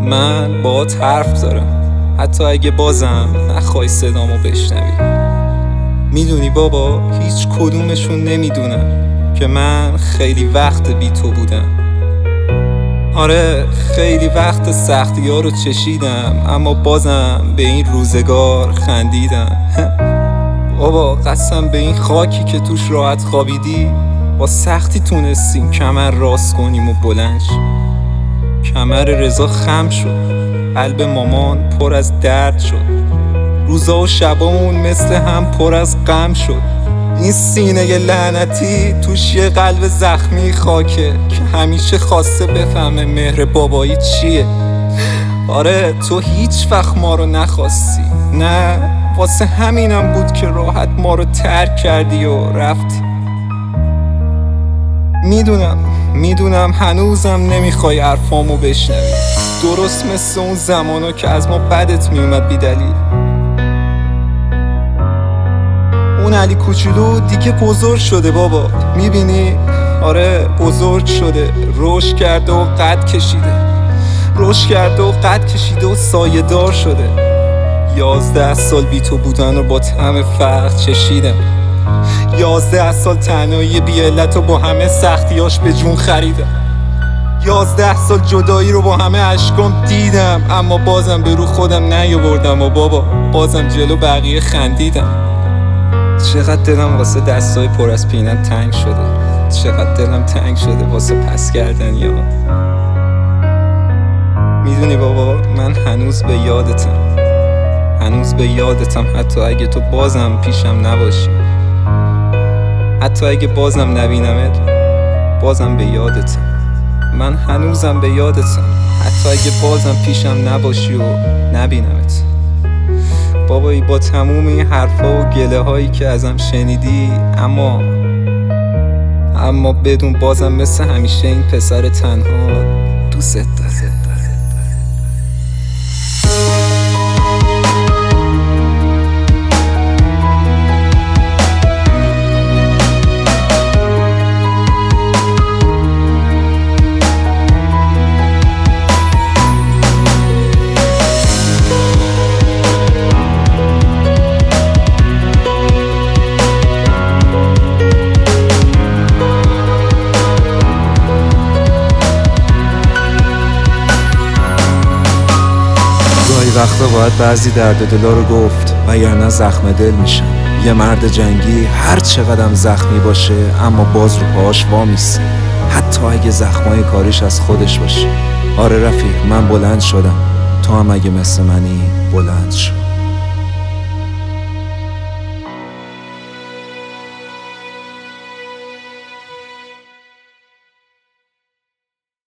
من باهات حرف دارم، حتی اگه بازم نخوای صدامو بشنوی. میدونی بابا، هیچ کدومشون نمیدونم که من خیلی وقت بی تو بودم. آره خیلی وقت سختی ها رو چشیدم، اما بازم به این روزگار خندیدم. بابا قسم به این خاکی که توش راحت خوابیدی، با سختی تونستیم کمر راست کنیم و بلند شیم. کمر رضا خم شد، قلب مامان پر از درد شد، روزا و شبامون مثل هم پر از غم شد. این سینه لعنتی توش یه قلب زخمی خاکه که همیشه خواسته بفهمه مهر بابایی چیه. آره تو هیچ وقت ما رو نخواستی، نه واسه همینم بود که راحت ما رو ترک کردی و رفتی. میدونم هنوزم نمیخوای حرفامو بشنوی، درست مثل اون زمانا که از ما بدت میومد بی دلیل. اون علی کوچولو دیگه بزرگ شده بابا، میبینی؟ آره بزرگ شده، رشد کرده و قد کشیده و سایه دار شده. 11 سال بی تو بودن رو با طعم فقر چشیدم، 11 سال تنهایی بی علت رو با همه سختیاش به جون خریدم، 11 سال جدایی رو با همه اشکام دیدم، اما بازم به رو خودم نیاوردم و بابا بازم جلو بقیه خندیدم. چقدر دلم واسه دستای پر از پینم تنگ شده، چقدر دلم تنگ شده واسه پس کردنی ها. میدونی بابا من هنوز به یادتم، حتی اگه تو بازم پیشم نباشی، حتی اگه بازم نبینمت، بازم به یادتم. من هنوزم به یادتم، حتی اگه بازم پیشم نباشی و نبینمت. بابایی با تموم این حرفا و گله هایی که ازم شنیدی، اما بدون بازم مثل همیشه این پسر تنها دوست داره. وقتا باید بعضی درد دلا رو گفت، وگرنه زخم دل میشن. یه مرد جنگی هر چقدرم زخمی باشه اما باز رو پاهاش وامیسته، حتی اگه زخمای کاریش از خودش باشه. آره رفیق من بلند شدم، تو هم اگه مثل منی بلند شو.